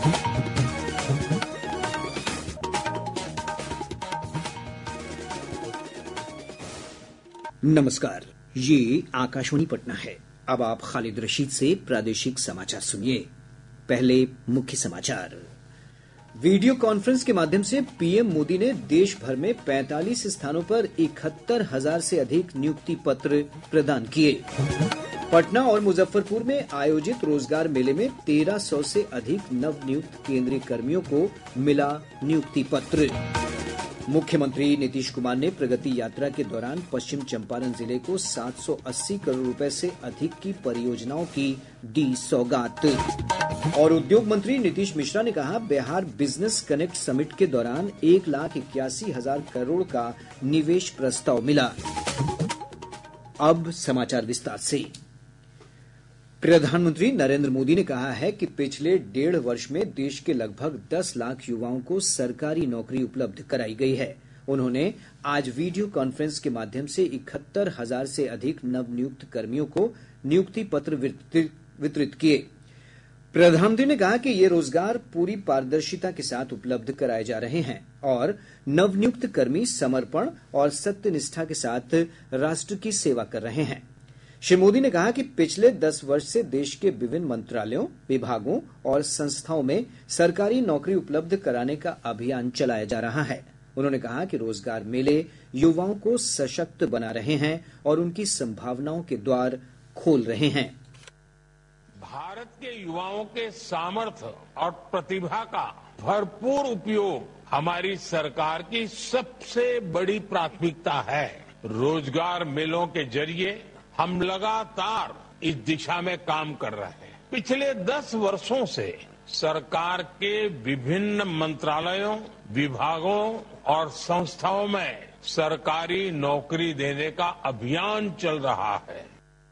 नमस्कार, ये आकाशवाणी पटना है। अब आप खालिद रशीद से प्रादेशिक समाचार सुनिए। पहले मुख्य समाचार। वीडियो कॉन्फ्रेंस के माध्यम से पीएम मोदी ने देश भर में 45 स्थानों पर 71,000 से अधिक नियुक्ति पत्र प्रदान किए। पटना और मुजफ्फरपुर में आयोजित रोजगार मेले में 1300 से अधिक नवनियुक्त केंद्रीय कर्मियों को मिला नियुक्ति पत्र। मुख्यमंत्री नीतीश कुमार ने प्रगति यात्रा के दौरान पश्चिम चंपारण जिले को 780 करोड़ रुपए से अधिक की परियोजनाओं की दी सौगात। और उद्योग मंत्री नीतीश मिश्रा ने कहा, बिहार बिजनेस कनेक्ट समिट के दौरान 1,81,000 करोड़ का निवेश प्रस्ताव मिला। अब समाचार विस्तार से। प्रधानमंत्री नरेंद्र मोदी ने कहा है कि पिछले 1.5 वर्ष में देश के लगभग 10 लाख युवाओं को सरकारी नौकरी उपलब्ध कराई गई है। उन्होंने आज वीडियो कॉन्फ्रेंस के माध्यम से 71,000 से अधिक नवनियुक्त कर्मियों को नियुक्ति पत्र वितरित किए। प्रधानमंत्री ने कहा कि ये रोजगार पूरी पारदर्शिता के साथ उपलब्ध कराए जा रहे हैं और नवनियुक्त कर्मी समर्पण और सत्यनिष्ठा के साथ राष्ट्र की सेवा कर रहे हैं। श्री मोदी ने कहा कि पिछले 10 वर्ष से देश के विभिन्न मंत्रालयों, विभागों और संस्थाओं में सरकारी नौकरी उपलब्ध कराने का अभियान चलाया जा रहा है। उन्होंने कहा कि रोजगार मेले युवाओं को सशक्त बना रहे हैं और उनकी संभावनाओं के द्वार खोल रहे हैं। भारत के युवाओं के सामर्थ्य और प्रतिभा का भरपूर उपयोग हमारी सरकार की सबसे बड़ी प्राथमिकता है। रोजगार मेलों के जरिए हम लगातार इस दिशा में काम कर रहे हैं। पिछले 10 वर्षों से सरकार के विभिन्न मंत्रालयों, विभागों और संस्थाओं में सरकारी नौकरी देने का अभियान चल रहा है।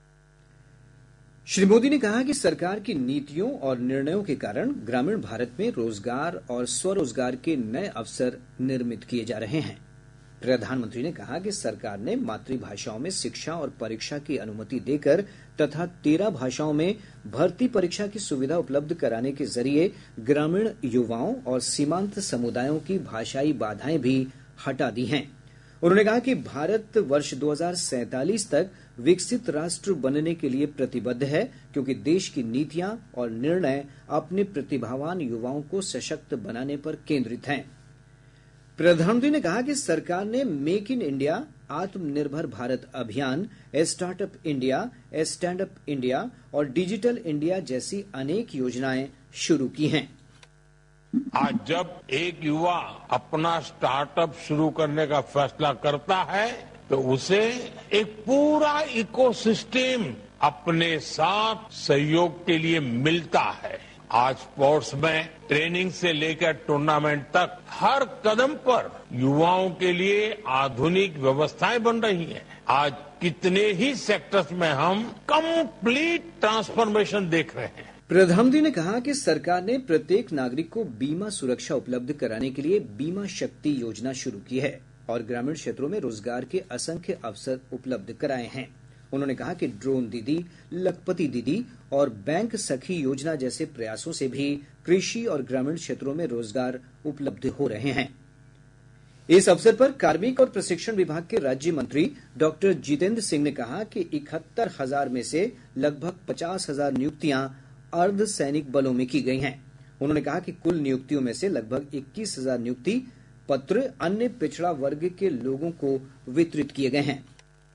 श्री मोदी ने कहा कि सरकार की नीतियों और निर्णयों के कारण ग्रामीण भारत में रोजगार और स्वरोजगार के नए अवसर निर्मित किए जा रहे हैं। प्रधानमंत्री ने कहा कि सरकार ने मातृभाषाओं में शिक्षा और परीक्षा की अनुमति देकर तथा 13 भाषाओं में भर्ती परीक्षा की सुविधा उपलब्ध कराने के जरिए ग्रामीण युवाओं और सीमांत समुदायों की भाषाई बाधाएं भी हटा दी हैं। उन्होंने कहा कि भारत वर्ष 2047 तक विकसित राष्ट्र बनने के लिए प्रतिबद्ध है, क्योंकि देश की नीतियां और निर्णय अपने प्रतिभावान युवाओं को सशक्त बनाने पर केंद्रित हैं। प्रधानमंत्री ने कहा कि सरकार ने मेक इन इंडिया, आत्मनिर्भर भारत अभियान, startup India, stand up India और डिजिटल इंडिया जैसी अनेक योजनाएं शुरू की हैं। आज जब एक युवा अपना स्टार्टअप शुरू करने का फैसला करता है तो उसे एक पूरा इकोसिस्टम अपने साथ सहयोग के लिए मिलता है। आज स्पोर्ट्स में ट्रेनिंग से लेकर टूर्नामेंट तक हर कदम पर युवाओं के लिए आधुनिक व्यवस्थाएं बन रही हैं। आज कितने ही सेक्टर्स में हम कंप्लीट ट्रांसफॉर्मेशन देख रहे हैं। प्रधानमंत्री ने कहा कि सरकार ने प्रत्येक नागरिक को बीमा सुरक्षा उपलब्ध कराने के लिए बीमा शक्ति योजना शुरू की है और ग्रामीण क्षेत्रों में रोजगार के असंख्य अवसर उपलब्ध कराए हैं। उन्होंने कहा कि ड्रोन दीदी, लखपति दीदी और बैंक सखी योजना जैसे प्रयासों से भी कृषि और ग्रामीण क्षेत्रों में रोजगार उपलब्ध हो रहे हैं। इस अवसर पर कार्मिक और प्रशिक्षण विभाग के राज्य मंत्री डॉक्टर जितेंद्र सिंह ने कहा कि 71,000 में से लगभग 50,000 नियुक्तियां अर्ध सैनिक बलों में की गई हैं। उन्होंने कहा कि कुल नियुक्तियों में से लगभग 21,000 नियुक्ति पत्र अन्य पिछड़ा वर्ग के लोगों को वितरित किए गए हैं।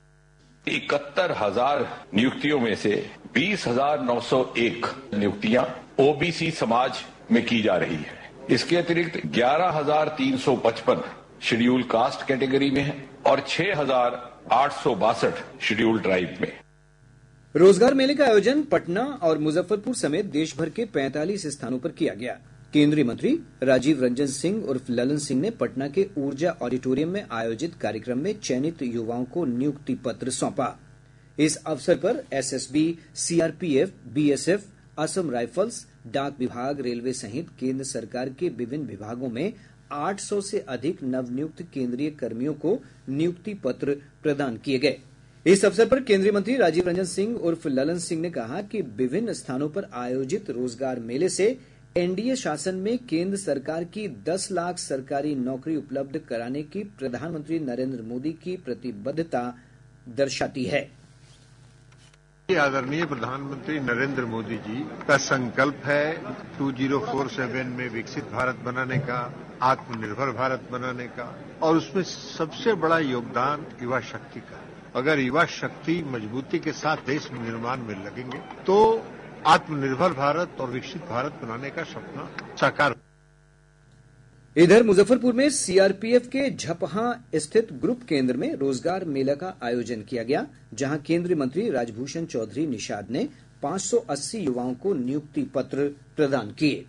71,000 नियुक्तियों में से 20,901 नियुक्तियां ओबीसी समाज में की जा रही है। इसके अतिरिक्त 11,355 शेड्यूल कास्ट कैटेगरी में है और 6,862 शेड्यूल ट्राइब में। रोजगार मेले का आयोजन पटना और मुजफ्फरपुर समेत देश भर के 45 स्थानों पर किया गया। केंद्रीय मंत्री राजीव रंजन सिंह उर्फ ललन सिंह ने पटना के ऊर्जा ऑडिटोरियम में आयोजित कार्यक्रम में चयनित युवाओं को नियुक्ति पत्र सौंपा। इस अवसर पर SSB, CRPF, BSF, Assam rifles, डाक विभाग, रेलवे सहित केंद्र सरकार के विभिन्न विभागों में 800 से अधिक नवनियुक्त केंद्रीय कर्मियों को नियुक्ति पत्र प्रदान किए गए। इस अवसर पर केंद्रीय मंत्री राजीव रंजन सिंह उर्फ ललन सिंह ने कहा कि विभिन्न स्थानों पर आयोजित रोजगार मेले से एनडीए शासन में केंद्र सरकार की 10 लाख सरकारी नौकरी उपलब्ध कराने की प्रधानमंत्री नरेंद्र मोदी की प्रतिबद्धता दर्शाती है। आदरणीय प्रधानमंत्री नरेंद्र मोदी जी का संकल्प है 2047 में विकसित भारत बनाने का, आत्मनिर्भर भारत बनाने का, और उसमें सबसे बड़ा योगदान युवा शक्ति का। अगर युवा शक्ति मजबूती के साथ देश निर्माण में लगेंगे तो आत्मनिर्भर भारत और विकसित भारत बनाने का सपना साकार। इधर मुजफ्फरपुर में सीआरपीएफ के झपहा स्थित ग्रुप केंद्र में रोजगार मेला का आयोजन किया गया, जहां केंद्रीय मंत्री राजभूषण चौधरी निषाद ने 580 युवाओं को नियुक्ति पत्र प्रदान किए।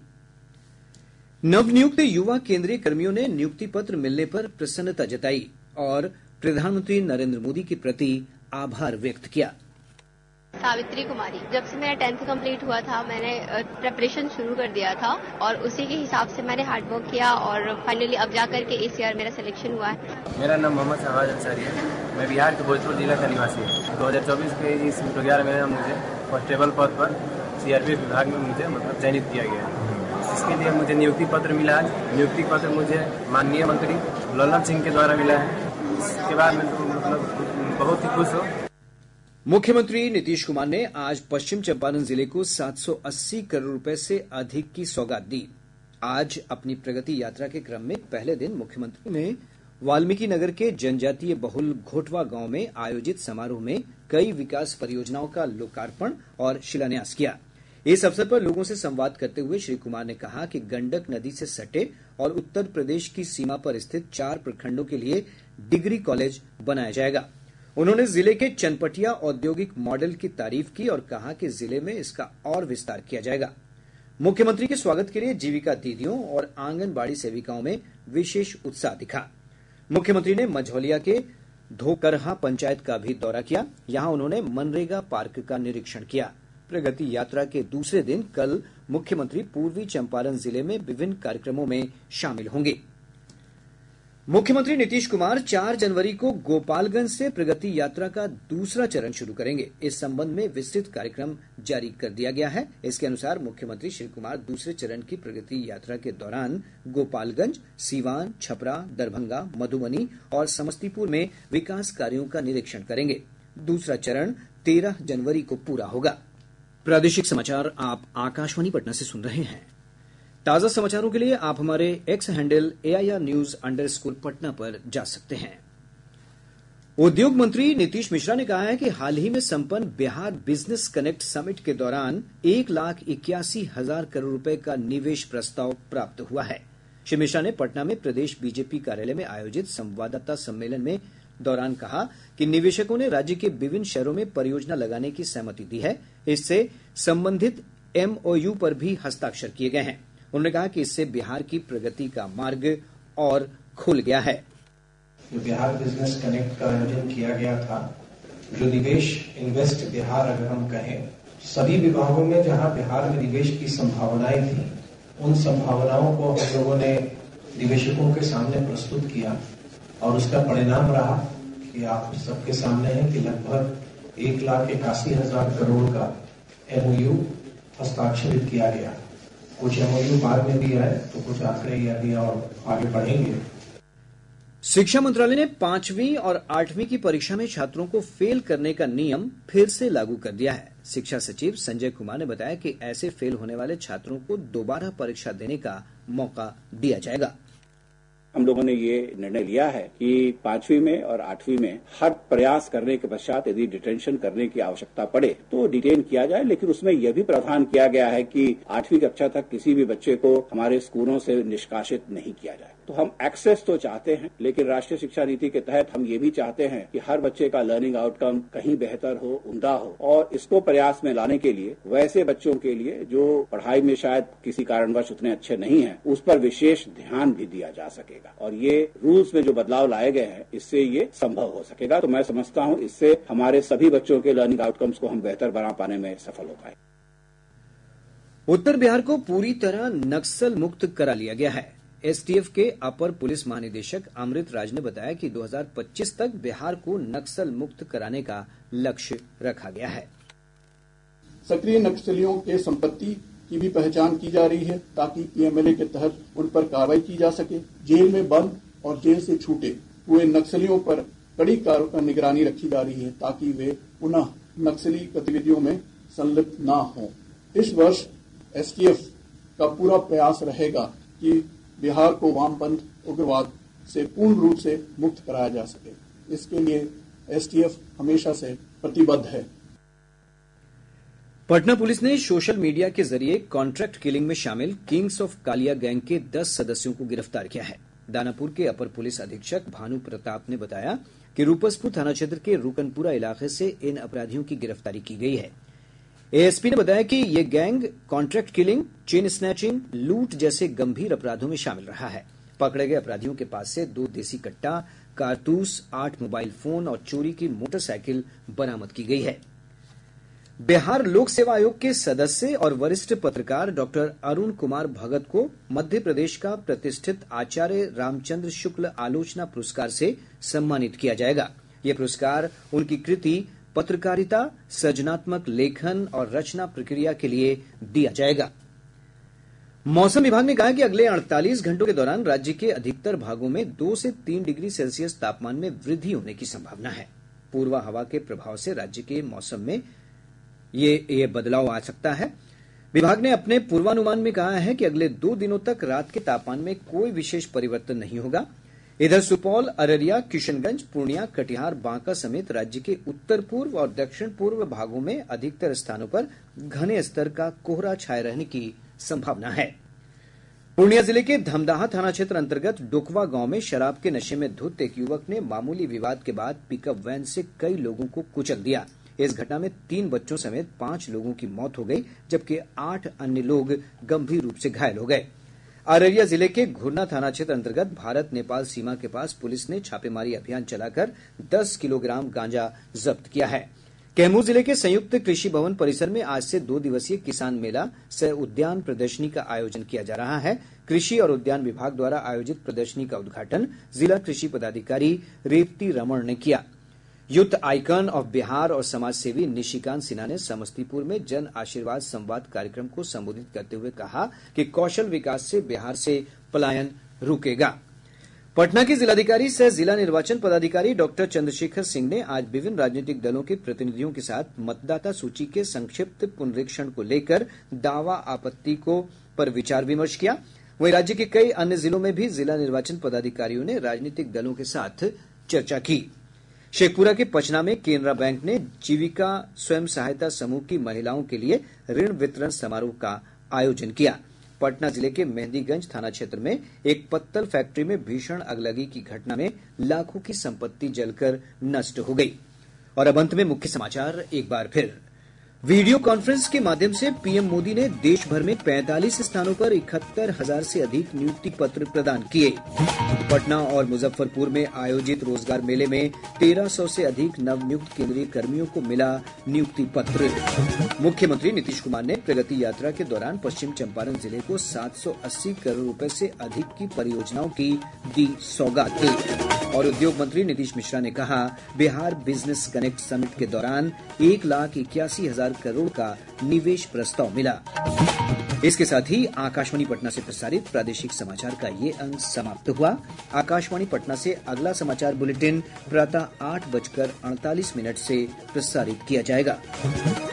नवनियुक्त युवा केंद्रीय कर्मियों ने नियुक्ति पत्र मिलने पर प्रसन्नता जताई और प्रधानमंत्री नरेंद्र मोदी के प्रति आभार व्यक्त किया। सावित्री कुमारी, जब से मेरा 10th कंप्लीट हुआ था मैंने प्रेपरेशन शुरू कर दिया था और उसी के हिसाब से मैंने हार्ड वर्क किया और फाइनली अब जाकर के इस ईयर मेरा सिलेक्शन हुआ है। मेरा नाम मोहम्मद शहबाज अंसारी है। मैं बिहार के भोजपुर जिला का निवासी हूँ। 2024 के इस 11 में मुझे कांस्टेबल पद पर सीआरपीएफ विभाग में मुझे चयनित किया गया। इसके लिए मुझे नियुक्ति पत्र मिला है। नियुक्ति पत्र मुझे माननीय मंत्री ललन सिंह के द्वारा मिला है। इसके बाद मैं बहुत ही खुश हूँ। मुख्यमंत्री नीतीश कुमार ने आज पश्चिम चंपारण जिले को 780 करोड़ रुपए से अधिक की सौगात दी। आज अपनी प्रगति यात्रा के क्रम में पहले दिन मुख्यमंत्री ने वाल्मीकि नगर के जनजातीय बहुल घोटवा गांव में आयोजित समारोह में कई विकास परियोजनाओं का लोकार्पण और शिलान्यास किया। इस अवसर पर लोगों से संवाद करते हुए श्री कुमार ने कहा कि गंडक नदी से सटे और उत्तर प्रदेश की सीमा पर स्थित 4 प्रखंडों के लिए डिग्री कॉलेज बनाया जाएगा। उन्होंने जिले के चनपटिया औद्योगिक मॉडल की तारीफ की और कहा कि जिले में इसका और विस्तार किया जाएगा। मुख्यमंत्री के स्वागत के लिए जीविका दीदियों और आंगनबाड़ी सेविकाओं में विशेष उत्साह दिखा। मुख्यमंत्री ने मझौलिया के धोकरहा पंचायत का भी दौरा किया। यहां उन्होंने मनरेगा पार्क का निरीक्षण किया। प्रगति यात्रा के दूसरे दिन कल मुख्यमंत्री पूर्वी चंपारण जिले में विभिन्न कार्यक्रमों में शामिल होंगे। मुख्यमंत्री नीतीश कुमार 4 जनवरी को गोपालगंज से प्रगति यात्रा का दूसरा चरण शुरू करेंगे। इस संबंध में विस्तृत कार्यक्रम जारी कर दिया गया है। इसके अनुसार मुख्यमंत्री श्री कुमार दूसरे चरण की प्रगति यात्रा के दौरान गोपालगंज, सीवान, छपरा, दरभंगा, मधुबनी और समस्तीपुर में विकास कार्यों का निरीक्षण करेंगे। दूसरा चरण 13 जनवरी को पूरा होगा। प्रादेशिक समाचार आप आकाशवाणी पटना से सुन रहे हैं। ताजा समाचारों के लिए आप हमारे एक्स हैंडल AIR News _ पर जा सकते हैं। उद्योग मंत्री नीतीश मिश्रा ने कहा है कि हाल ही में संपन्न बिहार बिजनेस कनेक्ट समिट के दौरान 1,81,000 करोड़ रुपए का निवेश प्रस्ताव प्राप्त हुआ है। श्री मिश्रा ने पटना में प्रदेश बीजेपी कार्यालय में आयोजित संवाददाता सम्मेलन में दौरान कहा कि निवेशकों ने राज्य के विभिन्न शहरों में परियोजना लगाने की सहमति दी है। इससे संबंधित MOU पर भी हस्ताक्षर किए गए हैं। उन्होंने कहा कि इससे बिहार की प्रगति का मार्ग और खुल गया है। जो बिहार बिजनेस कनेक्ट का आयोजन किया गया था, जो निवेश इन्वेस्ट बिहार अगर हम कहें, सभी विभागों में जहां बिहार में निवेश की संभावनाएं थी, उन संभावनाओं को हम लोगों ने निवेशकों के सामने प्रस्तुत किया और उसका परिणाम रहा कि आप सबके सामने है कि लगभग 1,81,000 करोड़ का MOU हस्ताक्षरित किया गया। कुछ MOU बाद में भी आए तो कुछ आंकड़े अभी और आगे बढ़ेंगे। शिक्षा मंत्रालय ने 5वीं और 8वीं की परीक्षा में छात्रों को फेल करने का नियम फिर से लागू कर दिया है। शिक्षा सचिव संजय कुमार ने बताया कि ऐसे फेल होने वाले छात्रों को दोबारा परीक्षा देने का मौका दिया जाएगा। हम लोगों ने ये निर्णय लिया है कि 5वीं में और 8वीं में हर प्रयास करने के पश्चात यदि डिटेंशन करने की आवश्यकता पड़े तो डिटेन किया जाए, लेकिन उसमें यह भी प्रावधान किया गया है कि 8वीं कक्षा तक किसी भी बच्चे को हमारे स्कूलों से निष्कासित नहीं किया जाए। तो हम एक्सेस तो चाहते हैं, लेकिन राष्ट्रीय शिक्षा नीति के तहत हम ये भी चाहते हैं कि हर बच्चे का लर्निंग आउटकम कहीं बेहतर हो, उम्दा हो, और इसको प्रयास में लाने के लिए वैसे बच्चों के लिए जो पढ़ाई में शायद किसी कारणवश उतने अच्छे नहीं हैं, उस पर विशेष ध्यान भी दिया जा सकेगा। और ये रूल्स में जो बदलाव लाए गए हैं, इससे ये संभव हो सकेगा। तो मैं समझता हूं इससे हमारे सभी बच्चों के लर्निंग आउटकम्स को हम बेहतर बना पाने में सफल हो पाए। उत्तर बिहार को पूरी तरह नक्सल मुक्त करा लिया गया है। STF के अपर पुलिस महानिदेशक अमृत राज ने बताया कि 2025 तक बिहार को नक्सल मुक्त कराने का लक्ष्य रखा गया है। सक्रिय नक्सलियों के संपत्ति की भी पहचान की जा रही है ताकि पीएमएलए के तहत उन पर कार्रवाई की जा सके। जेल में बंद और जेल से छूटे हुए नक्सलियों पर कड़ी निगरानी रखी जा रही है ताकि वे पुनः नक्सली गतिविधियों में संलिप्त न हों। इस वर्ष एसटीएफ का पूरा प्रयास रहेगा कि बिहार को वामपंथ उग्रवाद से पूर्ण रूप से मुक्त कराया जा सके। इसके लिए एसटीएफ हमेशा से प्रतिबद्ध है। पटना पुलिस ने सोशल मीडिया के जरिए कॉन्ट्रैक्ट किलिंग में शामिल किंग्स ऑफ कालिया गैंग के 10 सदस्यों को गिरफ्तार किया है। दानापुर के अपर पुलिस अधीक्षक भानु प्रताप ने बताया कि रूपसपुर थाना क्षेत्र के रुकनपुरा इलाके से इन अपराधियों की गिरफ्तारी की गई है। एएसपी ने बताया कि ये gang contract killing, chain snatching, लूट जैसे गंभीर अपराधों में शामिल रहा है। पकड़े गए अपराधियों के पास से 2 देसी कट्टा, कारतूस, 8 मोबाइल फोन और चोरी की मोटरसाइकिल बरामद की गई है। बिहार लोक सेवा आयोग के सदस्य और वरिष्ठ पत्रकार डॉक्टर अरुण कुमार भगत को मध्य प्रदेश का प्रतिष्ठित आचार्य रामचंद्र शुक्ल आलोचना पुरस्कार से सम्मानित किया जाएगा। यह पुरस्कार उनकी कृति पत्रकारिता, सृजनात्मक लेखन और रचना प्रक्रिया के लिए दिया जाएगा। मौसम विभाग ने कहा कि अगले 48 घंटों के दौरान राज्य के अधिकतर भागों में 2 से 3 डिग्री सेल्सियस तापमान में वृद्धि होने की संभावना है। पूर्वा हवा के प्रभाव से राज्य के मौसम में ये बदलाव आ सकता है। विभाग ने अपने पूर्वानुमान में कहा है कि अगले 2 दिनों तक रात के तापमान में कोई विशेष परिवर्तन नहीं होगा। इधर सुपौल, अररिया, किशनगंज, पूर्णिया, कटिहार, बांका समेत राज्य के उत्तर पूर्व और दक्षिण पूर्व भागों में अधिकतर स्थानों पर घने स्तर का कोहरा छाये रहने की संभावना है। पूर्णिया जिले के धमदाहा थाना क्षेत्र अंतर्गत डोकवा गांव में शराब के नशे में धुत एक युवक ने मामूली विवाद के बाद पिकअप वैन से कई लोगों को कुचल दिया। इस घटना में 3 बच्चों समेत 5 लोगों की मौत हो गई, जबकि 8 अन्य लोग गंभीर रूप से घायल हो गए। अररिया जिले के घुरना थाना क्षेत्र अंतर्गत भारत नेपाल सीमा के पास पुलिस ने छापेमारी अभियान चलाकर 10 किलोग्राम गांजा जब्त किया है। कैमूर जिले के संयुक्त कृषि भवन परिसर में आज से 2 दिवसीय किसान मेला सह उद्यान प्रदर्शनी का आयोजन किया जा रहा है। कृषि और उद्यान विभाग द्वारा आयोजित प्रदर्शनी का उद्घाटन जिला कृषि पदाधिकारी रेवती रमण ने किया। यूथ आइकन ऑफ बिहार और समाजसेवी निशिकांत सिन्हा ने समस्तीपुर में जन आशीर्वाद संवाद कार्यक्रम को संबोधित करते हुए कहा कि कौशल विकास से बिहार से पलायन रुकेगा। पटना के जिलाधिकारी सह जिला निर्वाचन पदाधिकारी डॉक्टर चंद्रशेखर सिंह ने आज विभिन्न राजनीतिक दलों के प्रतिनिधियों के साथ मतदाता सूची के संक्षिप्त पुनरीक्षण को लेकर दावा आपत्ति पर विचार विमर्श किया। वहीं राज्य के कई अन्य जिलों में भी जिला निर्वाचन पदाधिकारियों ने राजनीतिक दलों के साथ चर्चा की। शेखपुरा के पचना में केनरा बैंक ने जीविका स्वयं सहायता समूह की महिलाओं के लिए ऋण वितरण समारोह का आयोजन किया। पटना जिले के मेहंदीगंज थाना क्षेत्र में एक पत्तल फैक्ट्री में भीषण अगलगी की घटना में लाखों की संपत्ति जलकर नष्ट हो गई। और अब अंत में मुख्य समाचार एक बार फिर। वीडियो कॉन्फ्रेंस के माध्यम से पीएम मोदी ने देश भर में 45 स्थानों पर 71,000 से अधिक नियुक्ति पत्र प्रदान किए। पटना और मुजफ्फरपुर में आयोजित रोजगार मेले में 1300 से अधिक नवनियुक्त केंद्रीय कर्मियों को मिला नियुक्ति पत्र। मुख्यमंत्री नीतीश कुमार ने प्रगति यात्रा के दौरान पश्चिम चंपारण जिले को 780 करोड़ रुपए से अधिक की परियोजनाओं की दी सौगात। और उद्योग मंत्री नीतीश मिश्रा ने कहा, बिहार बिजनेस कनेक्ट समिट के दौरान 1,81,000 करोड़ का निवेश प्रस्ताव मिला। इसके साथ ही आकाशवाणी पटना से प्रसारित प्रादेशिक समाचार का ये अंक समाप्त हुआ। आकाशवाणी पटना से अगला समाचार बुलेटिन प्रातः 8:48 से प्रसारित किया जाएगा।